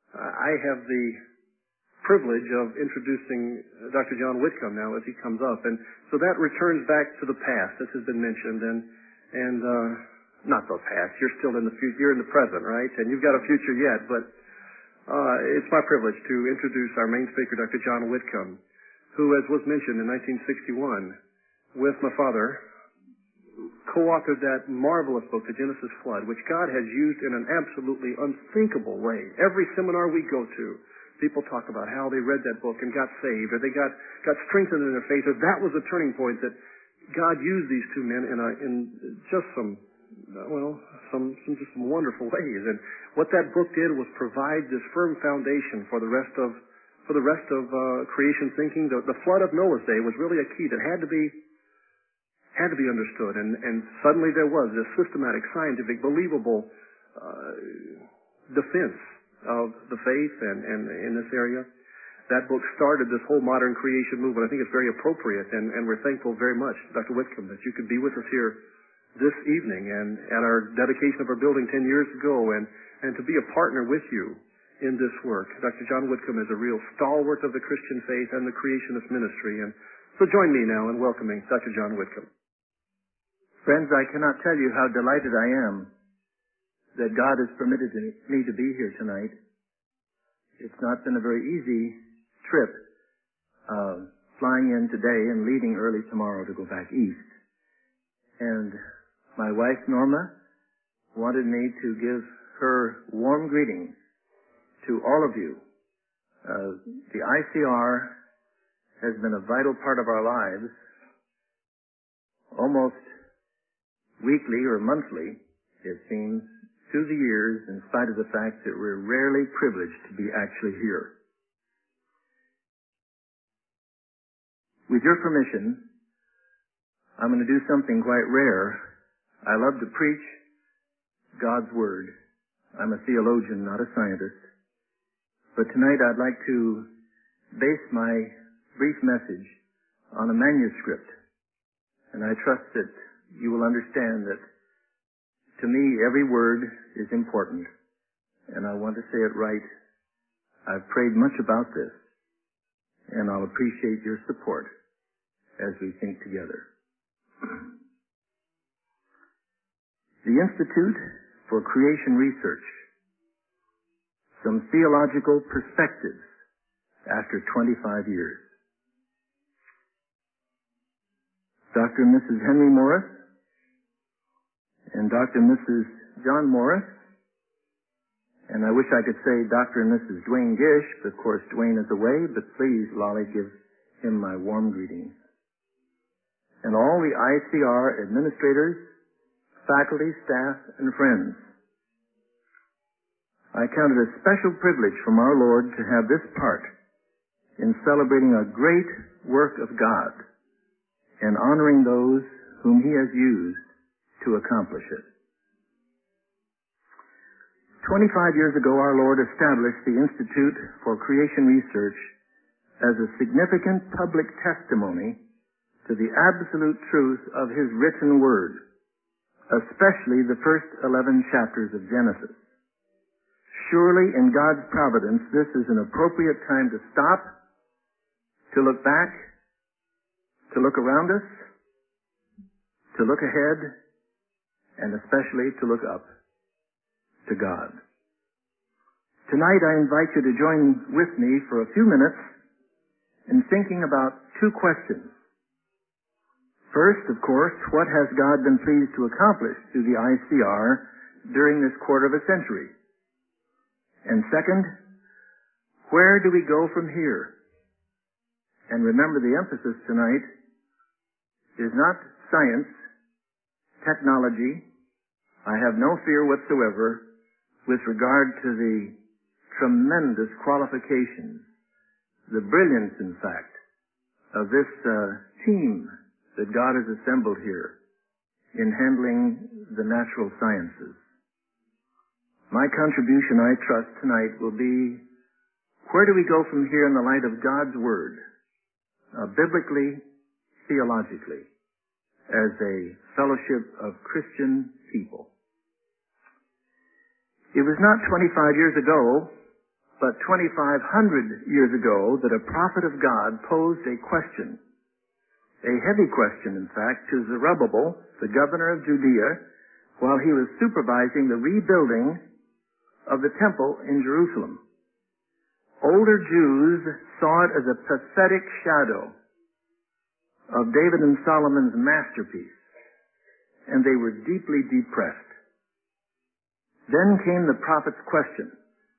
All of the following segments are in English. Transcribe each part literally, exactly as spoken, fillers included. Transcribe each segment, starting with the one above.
I have the privilege of introducing Doctor John Whitcomb now as he comes up. And so that returns back to the past, as has been mentioned, and, and uh, not the past. You're still in the future. You're in the present, right? And you've got a future yet, but uh, it's my privilege to introduce our main speaker, Doctor John Whitcomb, who, as was mentioned in nineteen sixty-one, with my father, co-authored that marvelous book, The Genesis Flood, which God has used in an absolutely unthinkable way. Every seminar we go to, people talk about how they read that book and got saved, or they got, got strengthened in their faith, or that was a turning point that God used these two men in, a, in just some, well, some, some, just some wonderful ways. And what that book did was provide this firm foundation for the rest of, for the rest of uh, creation thinking. The, the flood of Noah's day was really a key that had to be, had to be understood. And, and suddenly there was this systematic, scientific, believable uh, defense of the faith and, and in this area. That book started this whole modern creation movement. I think it's very appropriate, and, and we're thankful very much, Doctor Whitcomb, that you could be with us here this evening and at our dedication of our building ten years ago, and, and to be a partner with you in this work. Doctor John Whitcomb is a real stalwart of the Christian faith and the creationist ministry. And so join me now in welcoming Doctor John Whitcomb. Friends, I cannot tell you how delighted I am that God has permitted me to be here tonight. It's not been a very easy trip, uh, flying in today and leaving early tomorrow to go back east. And my wife, Norma, wanted me to give her warm greetings to all of you. Uh, the I C R has been a vital part of our lives, almost weekly or monthly, it seems, through the years, in spite of the fact that we're rarely privileged to be actually here. With your permission, I'm going to do something quite rare. I love to preach God's Word. I'm a theologian, not a scientist. But tonight I'd like to base my brief message on a manuscript. And I trust that you will understand that to me, every word is important, and I want to say it right. I've prayed much about this, and I'll appreciate your support as we think together. The Institute for Creation Research, some theological perspectives after twenty-five years. Doctor and Missus Henry Morris and Doctor and Missus John Morris, and I wish I could say Doctor and Missus Dwayne Gish, but of course Dwayne is away, but please, Lolly, give him my warm greetings. And all the I C R administrators, faculty, staff, and friends. I count it a special privilege from our Lord to have this part in celebrating a great work of God and honoring those whom He has used to accomplish it. Twenty-five years ago, our Lord established the Institute for Creation Research as a significant public testimony to the absolute truth of His written Word, especially the first eleven chapters of Genesis. Surely, in God's providence, this is an appropriate time to stop, to look back, to look around us, to look ahead, and especially to look up to God. Tonight I invite you to join with me for a few minutes in thinking about two questions. First, of course, what has God been pleased to accomplish through the I C R during this quarter of a century? And second, where do we go from here? And remember, the emphasis tonight is not science, technology. I have no fear whatsoever with regard to the tremendous qualifications, the brilliance, in fact, of this uh, team that God has assembled here in handling the natural sciences. My contribution, I trust, tonight will be, where do we go from here in the light of God's Word, uh, biblically, theologically, as a fellowship of Christian people? It was not twenty-five years ago but twenty-five hundred years ago that a prophet of God posed a question, a heavy question, in fact, to Zerubbabel, the governor of Judea, while he was supervising the rebuilding of the temple in Jerusalem. Older Jews saw it as a pathetic shadow of David and Solomon's masterpiece, and they were deeply depressed. Then came the prophet's question: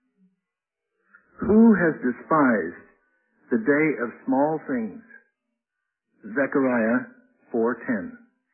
who has despised the day of small things? Zechariah four ten.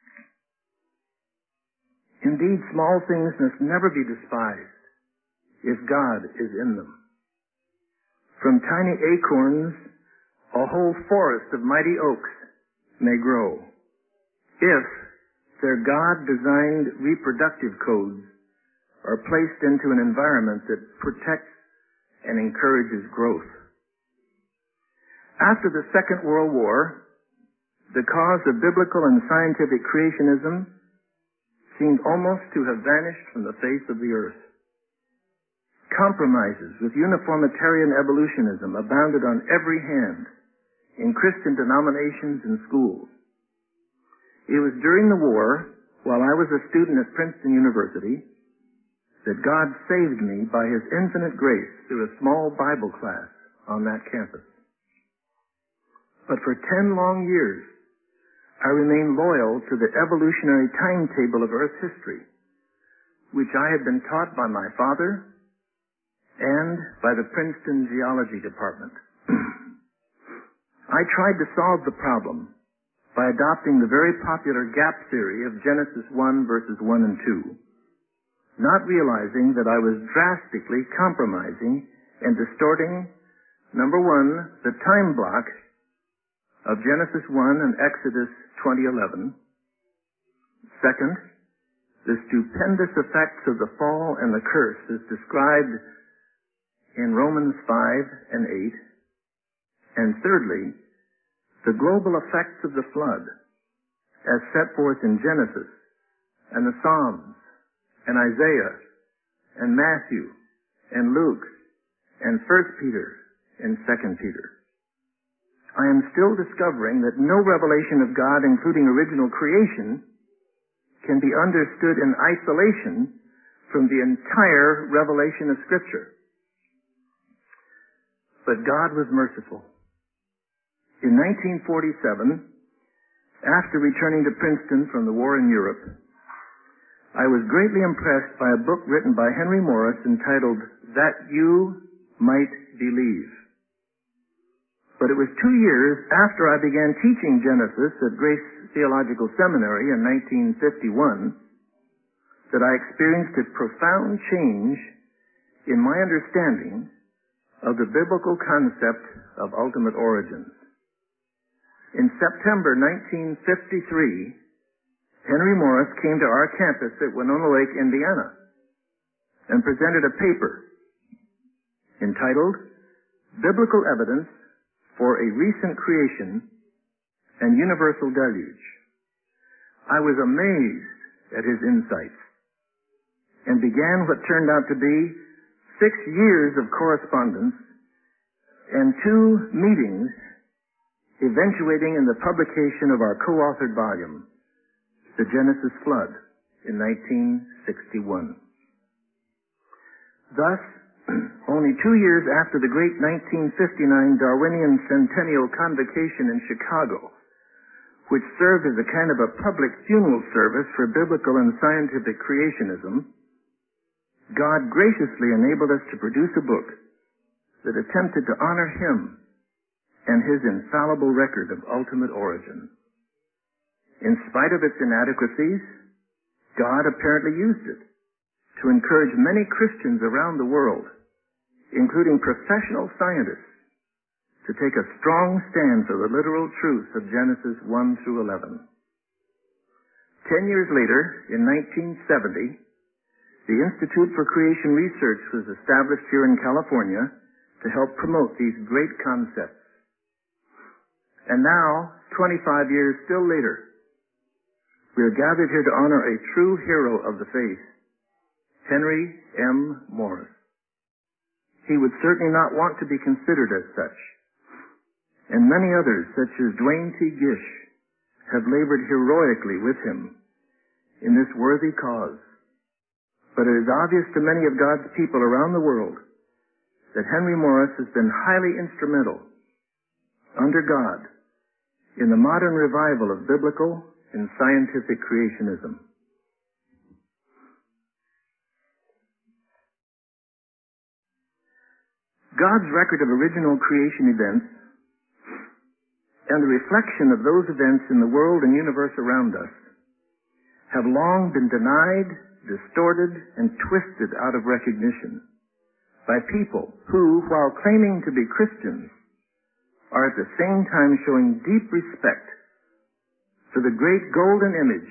Indeed, small things must never be despised if God is in them. From tiny acorns, a whole forest of mighty oaks may grow, if their God-designed reproductive codes are placed into an environment that protects and encourages growth. After the Second World War, the cause of biblical and scientific creationism seemed almost to have vanished from the face of the earth. Compromises with uniformitarian evolutionism abounded on every hand in Christian denominations and schools. It was during the war, while I was a student at Princeton University, that God saved me by His infinite grace through a small Bible class on that campus. But for ten long years, I remained loyal to the evolutionary timetable of Earth history, which I had been taught by my father and by the Princeton Geology Department. I tried to solve the problem by adopting the very popular gap theory of Genesis one verses one and two, not realizing that I was drastically compromising and distorting, number one, the time block of Genesis one and Exodus twenty eleven. Second, the stupendous effects of the fall and the curse as described in Romans five and eight. And thirdly, the global effects of the flood as set forth in Genesis and the Psalms and Isaiah and Matthew and Luke and First Peter and Second Peter. I am still discovering that no revelation of God, including original creation, can be understood in isolation from the entire revelation of Scripture. But God was merciful. In nineteen forty-seven, after returning to Princeton from the war in Europe, I was greatly impressed by a book written by Henry Morris entitled That You Might Believe. But it was two years after I began teaching Genesis at Grace Theological Seminary in nineteen fifty-one that I experienced a profound change in my understanding of the biblical concept of ultimate origins. In September nineteen fifty-three, Henry Morris came to our campus at Winona Lake, Indiana, and presented a paper entitled Biblical Evidence for a Recent Creation and Universal Deluge. I was amazed at his insights and began what turned out to be six years of correspondence and two meetings eventuating in the publication of our co-authored volume, The Genesis Flood, in nineteen sixty-one. Thus, only two years after the great nineteen fifty-nine Darwinian Centennial Convocation in Chicago, which served as a kind of a public funeral service for biblical and scientific creationism, God graciously enabled us to produce a book that attempted to honor Him and His infallible record of ultimate origin. In spite of its inadequacies, God apparently used it to encourage many Christians around the world, including professional scientists, to take a strong stand for the literal truth of Genesis one through eleven. Ten years later, in nineteen seventy, the Institute for Creation Research was established here in California to help promote these great concepts. And now, twenty-five years still later, we are gathered here to honor a true hero of the faith, Henry M. Morris. he would certainly not want to be considered as such. And many others, such as Dwayne T. Gish, have labored heroically with him in this worthy cause. But it is obvious to many of God's people around the world that Henry Morris has been highly instrumental, under God, in the modern revival of biblical and scientific creationism. God's record of original creation events and the reflection of those events in the world and universe around us have long been denied, distorted, and twisted out of recognition by people who, while claiming to be Christians, are at the same time showing deep respect for the great golden image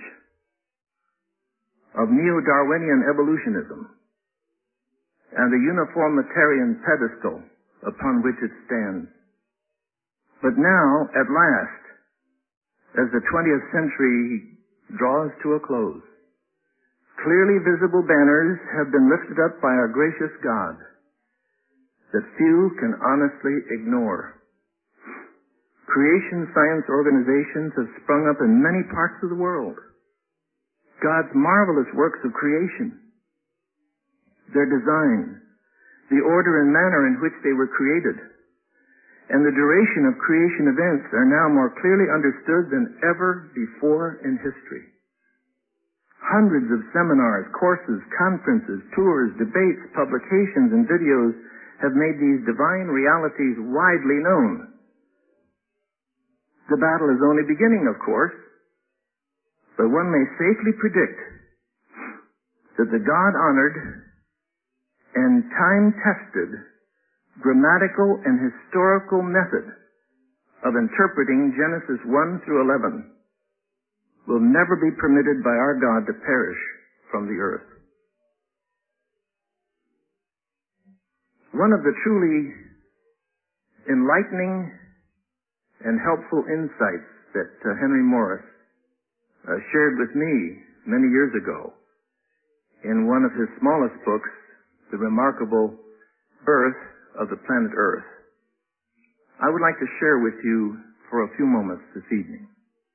of neo-Darwinian evolutionism and the uniformitarian pedestal upon which it stands. But now, at last, as the twentieth century draws to a close, clearly visible banners have been lifted up by our gracious God that few can honestly ignore. Creation science organizations have sprung up in many parts of the world. God's marvelous works of creation, their design, the order and manner in which they were created, and the duration of creation events are now more clearly understood than ever before in history. Hundreds of seminars, courses, conferences, tours, debates, publications, and videos have made these divine realities widely known. The battle is only beginning, of course, but one may safely predict that the God-honored and time-tested grammatical and historical method of interpreting Genesis one through eleven will never be permitted by our God to perish from the earth. One of the truly enlightening and helpful insights that uh, Henry Morris uh, shared with me many years ago in one of his smallest books, The Remarkable Birth of the Planet Earth, I would like to share with you for a few moments this evening.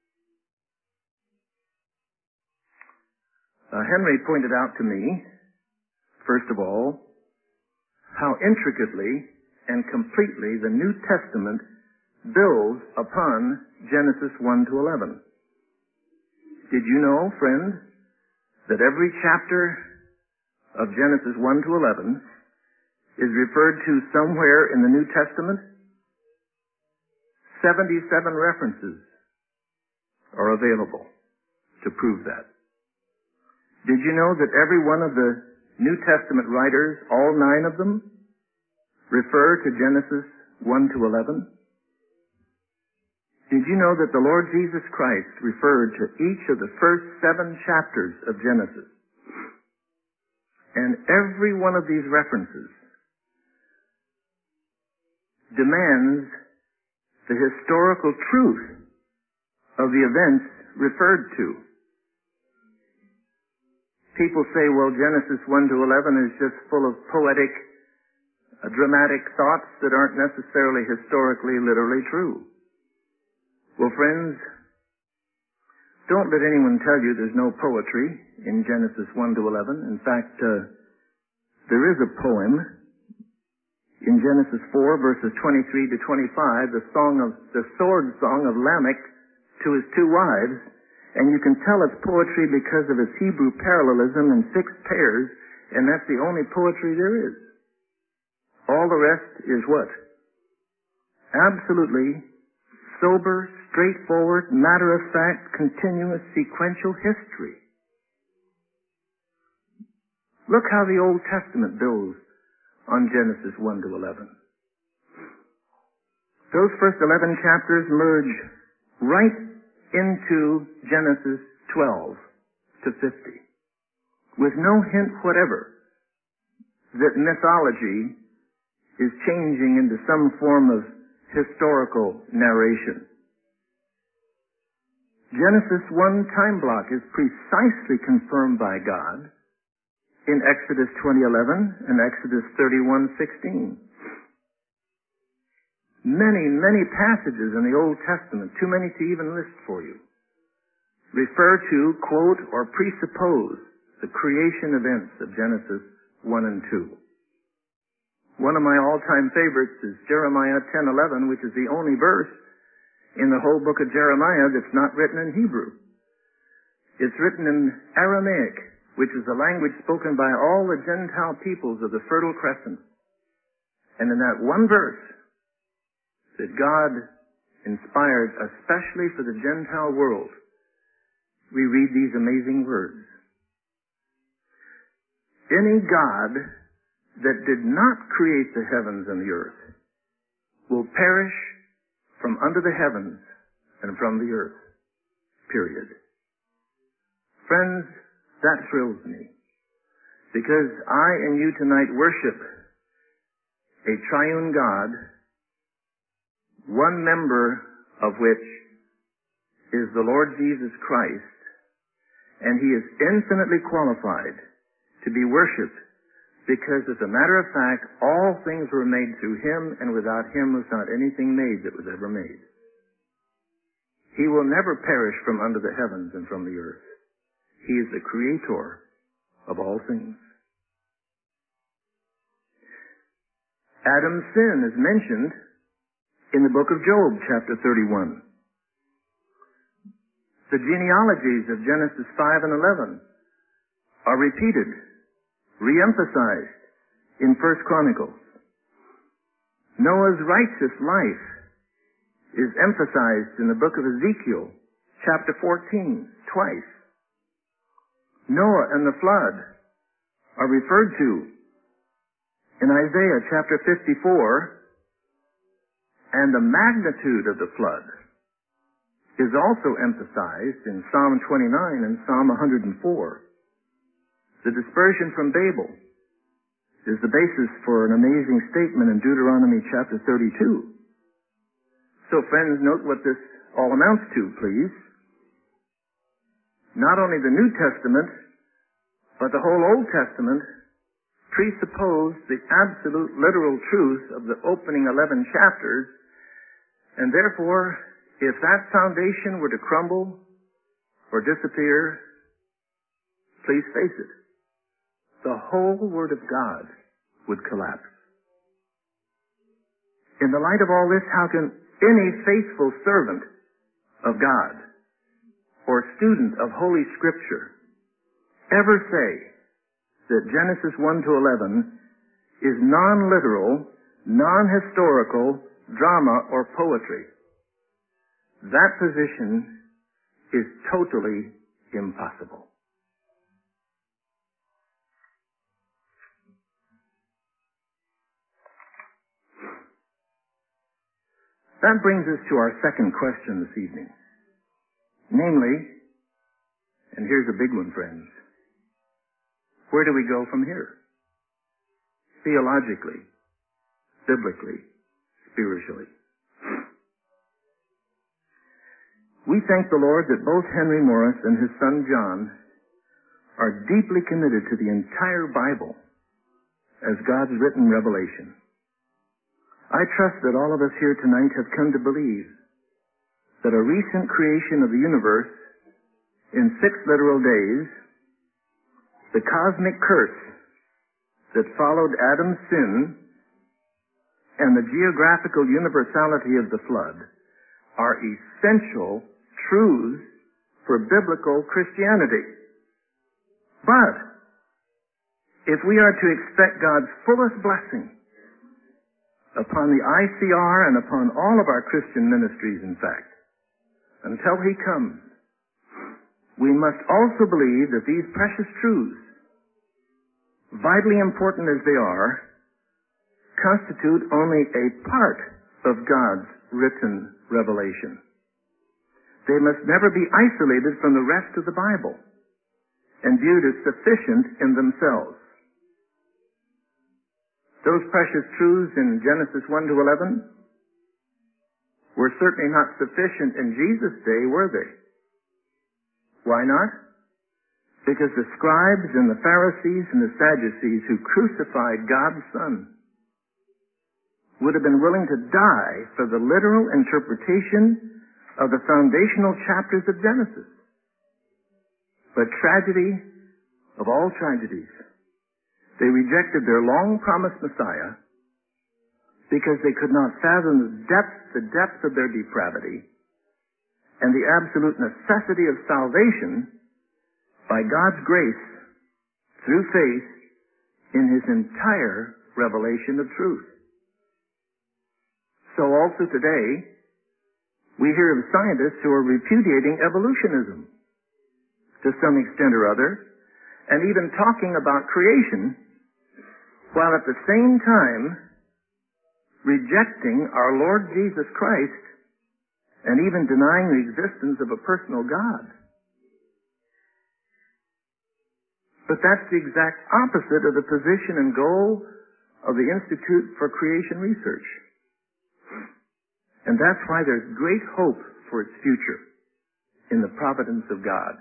Uh, Henry pointed out to me, first of all, how intricately and completely the New Testament builds upon Genesis one to eleven. Did you know, friend, that every chapter of Genesis one to eleven is referred to somewhere in the New Testament? seventy-seven references are available to prove that. Did you know that every one of the New Testament writers, all nine of them, refer to Genesis one to eleven? Did you know that the Lord Jesus Christ referred to each of the first seven chapters of Genesis? And every one of these references demands the historical truth of the events referred to. People say, well, Genesis one to eleven is just full of poetic, uh, dramatic thoughts that aren't necessarily historically, literally true. Well, friends, don't let anyone tell you there's no poetry in Genesis one to eleven. In fact, uh, there is a poem in Genesis four, verses twenty-three to twenty-five, the song of the sword song of Lamech to his two wives, and you can tell it's poetry because of its Hebrew parallelism and fixed pairs, and that's the only poetry there is. All the rest is what? Absolutely sober, straightforward, matter-of-fact, continuous, sequential history. Look how the Old Testament builds on Genesis one to eleven. Those first eleven chapters merge right into Genesis twelve to fifty, with no hint whatever that mythology is changing into some form of historical narration. Genesis one time block is precisely confirmed by God in Exodus twenty eleven and Exodus thirty-one sixteen. Many, many passages in the Old Testament, too many to even list for you, refer to, quote, or presuppose the creation events of Genesis one and two. One of my all-time favorites is Jeremiah ten eleven, which is the only verse in the whole book of Jeremiah that's not written in Hebrew. It's written in Aramaic, which is the language spoken by all the Gentile peoples of the Fertile Crescent. And in that one verse that God inspired especially for the Gentile world, we read these amazing words. Any God that did not create the heavens and the earth will perish from under the heavens and from the earth. Period. Friends, that thrills me, because I and you tonight worship a triune God, one member of which is the Lord Jesus Christ, and He is infinitely qualified to be worshipped, because as a matter of fact, all things were made through Him, and without Him was not anything made that was ever made. He will never perish from under the heavens and from the earth. He is the creator of all things. Adam's sin is mentioned in the book of Job, chapter thirty-one. The genealogies of Genesis five and eleven are repeated, re-emphasized in First Chronicles. Noah's righteous life is emphasized in the book of Ezekiel, chapter fourteen, twice. Noah and the flood are referred to in Isaiah chapter fifty-four, and the magnitude of the flood is also emphasized in Psalm twenty-nine and Psalm one hundred four. The dispersion from Babel is the basis for an amazing statement in Deuteronomy chapter thirty-two. So friends, note what this all amounts to, please. Not only the New Testament, but the whole Old Testament presuppose the absolute literal truth of the opening eleven chapters, and therefore, if that foundation were to crumble or disappear, please face it, the whole Word of God would collapse. In the light of all this, how can any faithful servant of God or student of Holy Scripture ever say that Genesis one to eleven is non-literal, non-historical drama or poetry? That position is totally impossible. That brings us to our second question this evening. Namely, and here's a big one, friends, where do we go from here? Theologically, biblically, spiritually. We thank the Lord that both Henry Morris and his son John are deeply committed to the entire Bible as God's written revelation. I trust that all of us here tonight have come to believe that a recent creation of the universe in six literal days, the cosmic curse that followed Adam's sin, and the geographical universality of the flood are essential truths for biblical Christianity. But if we are to expect God's fullest blessing upon the I C R and upon all of our Christian ministries, in fact, until He comes, we must also believe that these precious truths, vitally important as they are, constitute only a part of God's written revelation. They must never be isolated from the rest of the Bible and viewed as sufficient in themselves. Those precious truths in Genesis one to eleven were certainly not sufficient in Jesus' day, were they? Why not? Because the scribes and the Pharisees and the Sadducees who crucified God's Son would have been willing to die for the literal interpretation of the foundational chapters of Genesis. But tragedy of all tragedies, they rejected their long-promised Messiah because they could not fathom the depth, the depth of their depravity and the absolute necessity of salvation by God's grace through faith in His entire revelation of truth. So also today, we hear of scientists who are repudiating evolutionism to some extent or other, and even talking about creation, while at the same time rejecting our Lord Jesus Christ and even denying the existence of a personal God. But that's the exact opposite of the position and goal of the Institute for Creation Research. And that's why there's great hope for its future in the providence of God.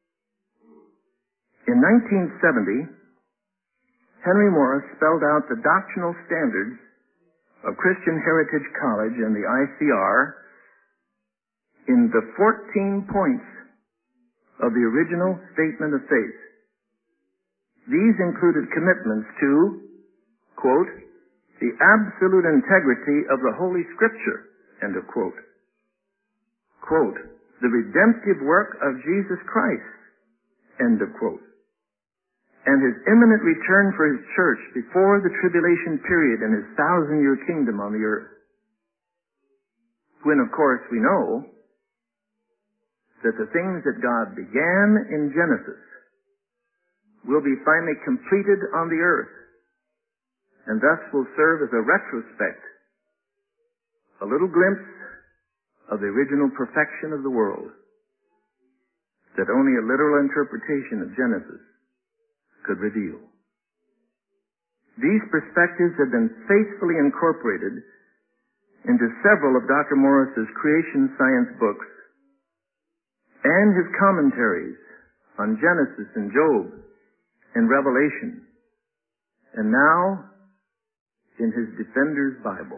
In nineteen seventy, Henry Morris spelled out the doctrinal standards of Christian Heritage College and the I C R in the fourteen points of the original Statement of Faith. These included commitments to, quote, the absolute integrity of the Holy Scripture, end of quote. Quote, the redemptive work of Jesus Christ, end of quote. And His imminent return for His church before the tribulation period and His thousand-year kingdom on the earth. When, of course, we know that the things that God began in Genesis will be finally completed on the earth, and thus will serve as a retrospect, a little glimpse of the original perfection of the world that only a literal interpretation of Genesis could reveal. These perspectives have been faithfully incorporated into several of Doctor Morris's creation science books and his commentaries on Genesis and Job and Revelation, and now in his Defender's Bible.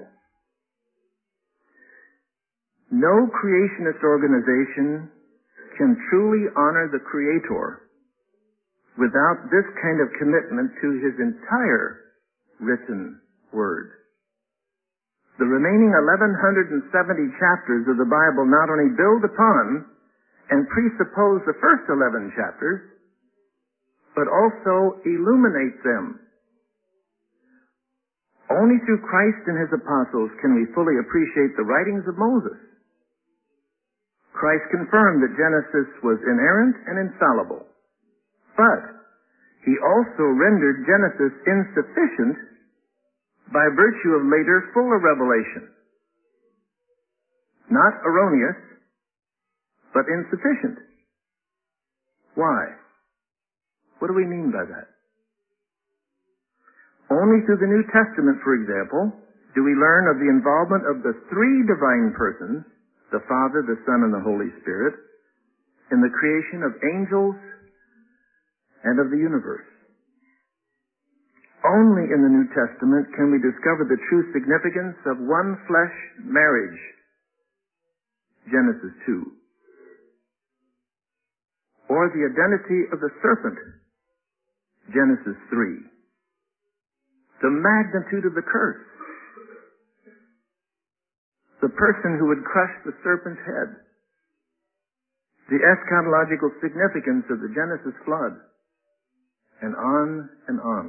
No creationist organization can truly honor the Creator without this kind of commitment to His entire written Word. The remaining eleven seventy chapters of the Bible not only build upon and presuppose the first eleven chapters, but also illuminate them. Only through Christ and His apostles can we fully appreciate the writings of Moses. Christ confirmed that Genesis was inerrant and infallible, but He also rendered Genesis insufficient by virtue of later fuller revelation. Not erroneous, but insufficient. Why? What do we mean by that? Only through the New Testament, for example, do we learn of the involvement of the three divine persons, the Father, the Son, and the Holy Spirit, in the creation of angels and of the universe. Only in the New Testament can we discover the true significance of one flesh marriage, Genesis two, or the identity of the serpent, Genesis three. The magnitude of the curse. The person who would crush the serpent's head. The eschatological significance of the Genesis flood. And on and on.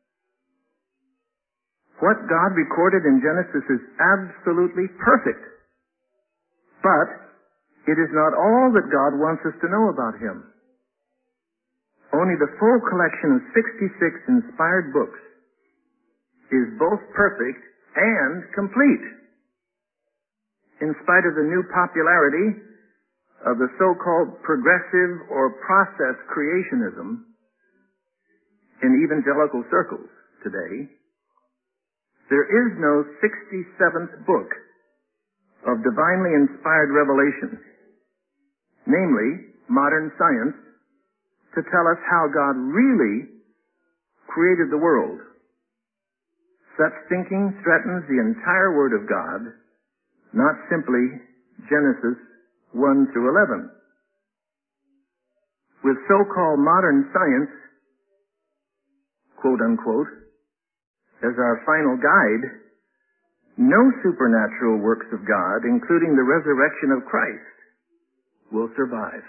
What God recorded in Genesis is absolutely perfect. But it is not all that God wants us to know about Him. Only the full collection of sixty-six inspired books is both perfect and complete, in spite of the new popularity of the so-called progressive or process creationism in evangelical circles today. There is no sixty-seventh book of divinely inspired revelation, namely modern science, to tell us how God really created the world. Such thinking threatens the entire Word of God, not simply Genesis one through eleven. With so-called modern science, quote unquote, as our final guide, no supernatural works of God, including the resurrection of Christ, will survive.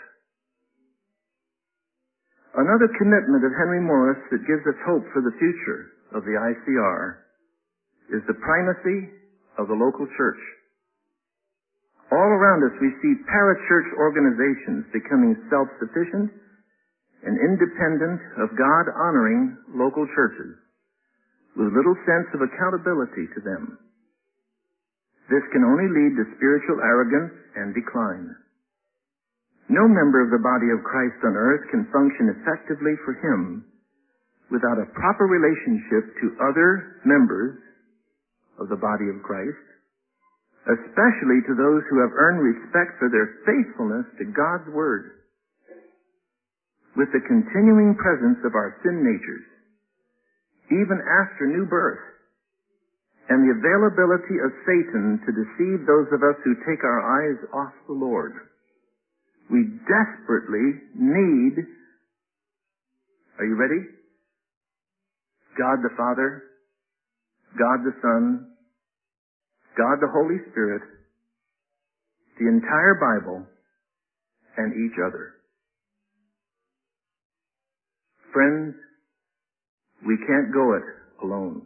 Another commitment of Henry Morris that gives us hope for the future of the I C R is the primacy of the local church. All around us we see parachurch organizations becoming self-sufficient and independent of God-honoring local churches, with little sense of accountability to them. This can only lead to spiritual arrogance and decline. No member of the body of Christ on earth can function effectively for Him without a proper relationship to other members of the body of Christ, especially to those who have earned respect for their faithfulness to God's Word. With the continuing presence of our sin natures, even after new birth, and the availability of Satan to deceive those of us who take our eyes off the Lord, we desperately need, are you ready? God the Father, God the Son, God the Holy Spirit, the entire Bible, and each other. Friends, we can't go it alone.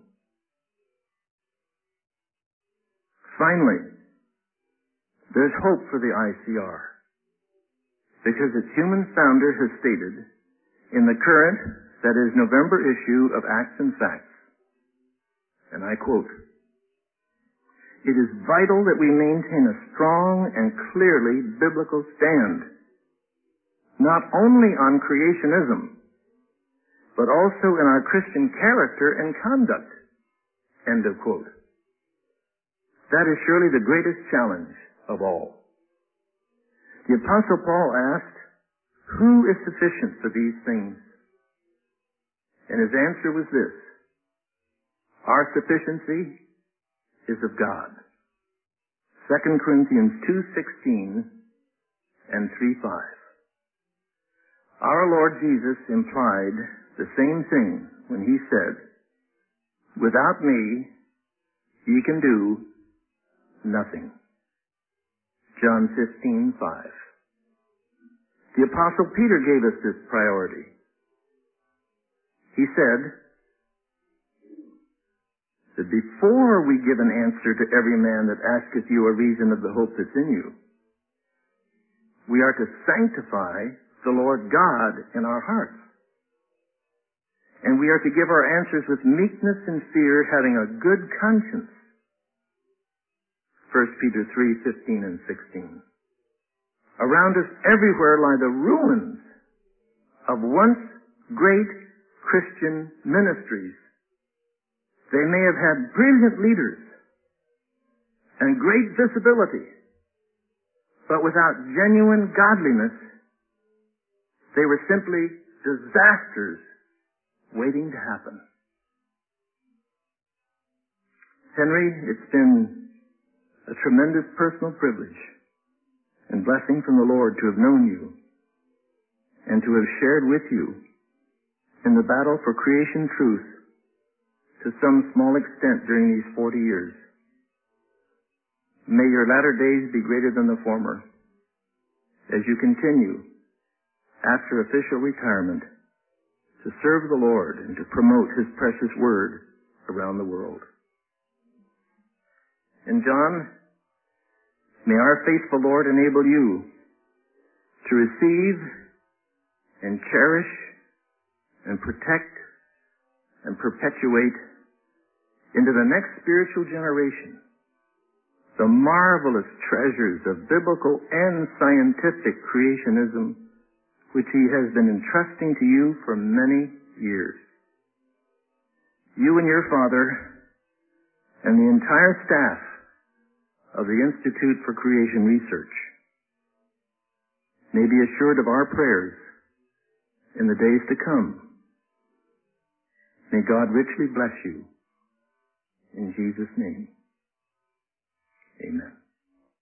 Finally, there's hope for the I C R, because its human founder has stated in the current, that is November issue of Acts and Facts, and I quote, "It is vital that we maintain a strong and clearly biblical stand, not only on creationism, but also in our Christian character and conduct." End of quote. That is surely the greatest challenge of all. The Apostle Paul asked, "Who is sufficient for these things?" And his answer was this: our sufficiency is of God. Second Corinthians two sixteen and three five. Our Lord Jesus implied the same thing when He said, "Without me, ye can do nothing." John fifteen five. The Apostle Peter gave us this priority. He said that before we give an answer to every man that asketh you a reason of the hope that's in you, we are to sanctify the Lord God in our hearts. And we are to give our answers with meekness and fear, having a good conscience. First Peter three fifteen and sixteen. Around us everywhere lie the ruins of once great Christian ministries. They may have had brilliant leaders and great visibility, but without genuine godliness, they were simply disasters waiting to happen. Henry, it's been a tremendous personal privilege and blessing from the Lord to have known you and to have shared with you in the battle for creation truth to some small extent during these forty years. May your latter days be greater than the former as you continue, after official retirement, to serve the Lord and to promote His precious Word around the world. And John, may our faithful Lord enable you to receive and cherish and protect and perpetuate into the next spiritual generation the marvelous treasures of biblical and scientific creationism which He has been entrusting to you for many years. You and your Father and the entire staff of the Institute for Creation Research may be assured of our prayers in the days to come. May God richly bless you. In Jesus' name, amen.